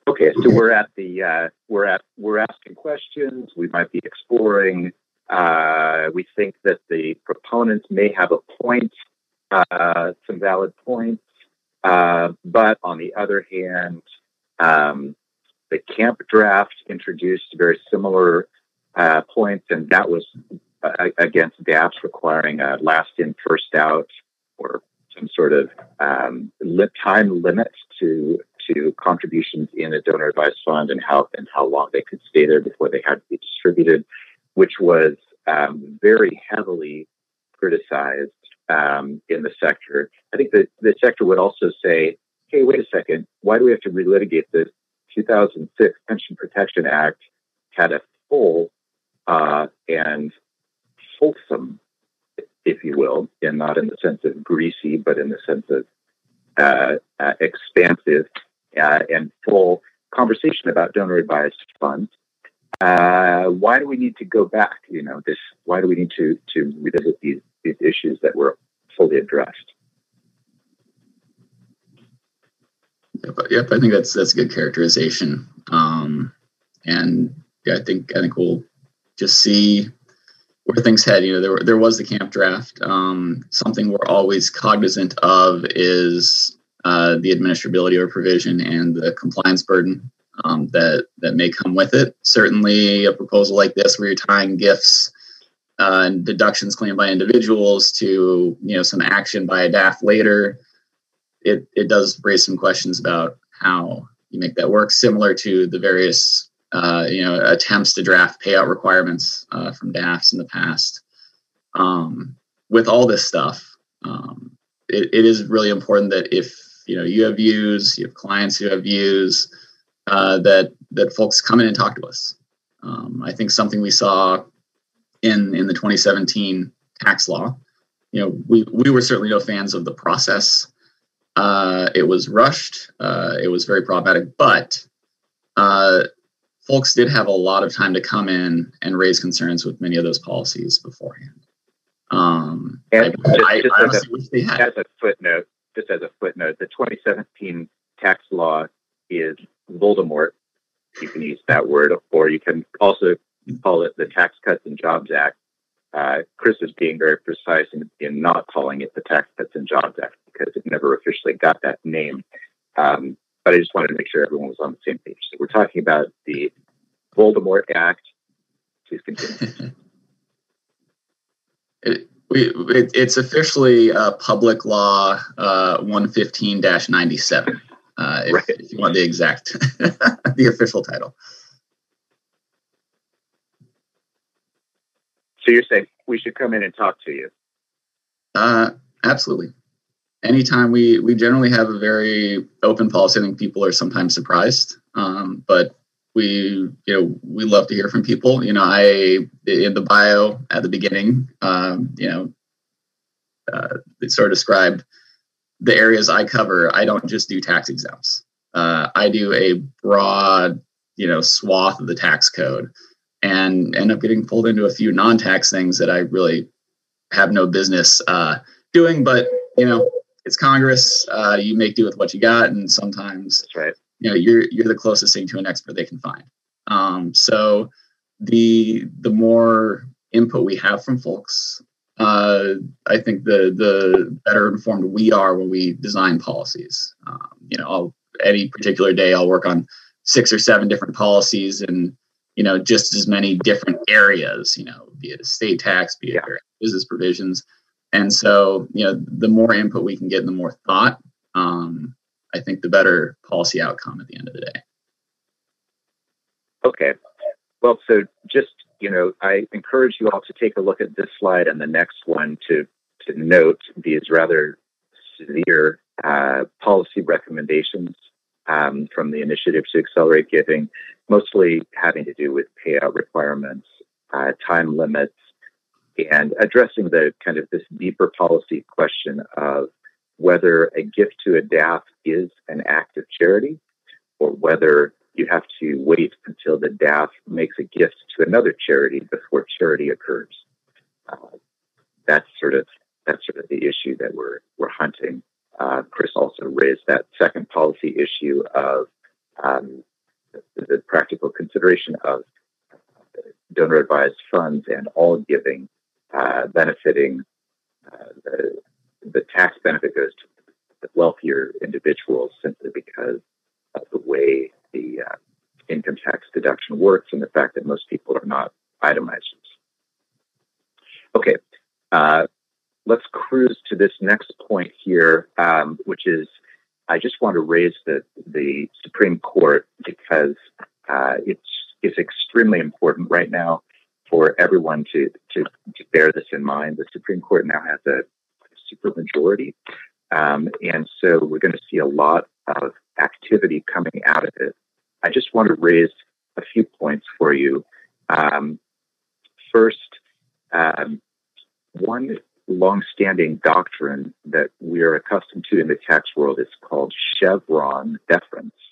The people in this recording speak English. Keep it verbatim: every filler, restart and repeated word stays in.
Okay, so we're at the uh, we're at we're asking questions. We might be exploring. Uh, we think that the proponents may have a point, uh, some valid points, uh, but on the other hand, um, the camp draft introduced very similar uh, points, and that was uh, against D A Ps requiring a last in, first out, or some sort of um, time limit to to contributions in a donor advised fund, and how and how long they could stay there before they had to be distributed, which was um, very heavily criticized um, in the sector. I think that the sector would also say, hey, wait a second, why do we have to relitigate this? two thousand six Pension Protection Act had a full uh, and wholesome, if you will, and not in the sense of greasy, but in the sense of uh, uh, expansive uh, and full conversation about donor advised funds. Uh, why do we need to go back? You know, this. Why do we need to to revisit these these issues that were fully addressed? Yep, yep. I think that's that's a good characterization. Um, and yeah, I think I think we'll just see where things head. You know, there there was the camp draft. Um, something we're always cognizant of is uh, the administrability of a provision and the compliance burden um, that that may come with it. Certainly, a proposal like this, where you're tying gifts uh, and deductions claimed by individuals to you know some action by a D A F later, it it does raise some questions about how you make that work. Similar to the various uh, you know attempts to draft payout requirements uh, from D A Fs in the past. Um, with all this stuff, um, it, it is really important that if you know you have views, you have clients who have views, uh, that that folks come in and talk to us. Um, I think something we saw in in the twenty seventeen tax law, you know, we we were certainly no fans of the process. Uh, it was rushed. Uh, it was very problematic, but uh, folks did have a lot of time to come in and raise concerns with many of those policies beforehand. Um, and I, just, I, just I as, honestly a, wish they had. as a footnote, just as a footnote, the twenty seventeen tax law is Voldemort. You can use that word, or you can also call it the Tax Cuts and Jobs Act. Uh, Chris is being very precise in, in not calling it the Tax Cuts and Jobs Act because it never officially got that name. Um, but I just wanted to make sure everyone was on the same page. So we're talking about the Voldemort Act. Please continue. It, we, it, it's officially uh, Public Law uh, one fifteen dash ninety-seven, uh, if, right. if you want the exact, the official title. So you're saying we should come in and talk to you? Uh, absolutely. Anytime we, we generally have a very open policy. I think people are sometimes surprised, um, but we, you know, we love to hear from people. You know, I, in the bio at the beginning, um, you know, uh, it sort of described the areas I cover. I don't just do tax exempts. Uh, I do a broad, you know, swath of the tax code, and end up getting pulled into a few non-tax things that I really have no business uh, doing. But, you know, it's Congress. Uh, you make do with what you got. And sometimes, That's right. you know, you're you're the closest thing to an expert they can find. Um, so the the more input we have from folks, uh, I think the the better informed we are when we design policies. Um, you know, I'll, any particular day I'll work on six or seven different policies and, you know, just as many different areas, you know, be it estate tax, be it Yeah. business provisions. And so, you know, the more input we can get and the more thought, um, I think the better policy outcome at the end of the day. Okay. Well, so just, you know, I encourage you all to take a look at this slide and the next one to, to note these rather severe uh, policy recommendations um, from the Initiative to Accelerate Giving, mostly having to do with payout requirements, uh, time limits, and addressing the kind of this deeper policy question of whether a gift to a D A F is an act of charity, or whether you have to wait until the D A F makes a gift to another charity before charity occurs. Uh, that's sort of that's sort of the issue that we're we're hunting. Uh, Chris also raised that second policy issue of um, practical consideration of donor-advised funds and all giving uh, benefiting uh, the, the tax benefit goes to the wealthier individuals simply because of the way the uh, income tax deduction works and the fact that most people are not itemizers. Okay, uh, let's cruise to this next point here, um, which is I just want to raise the, the Supreme Court because uh, it's, it's extremely important right now for everyone to, to, to bear this in mind. The Supreme Court now has a supermajority, um, and so we're going to see a lot of activity coming out of it. I just want to raise a few points for you. Um, first, um, one longstanding doctrine that we are accustomed to in the tax world is called Chevron deference.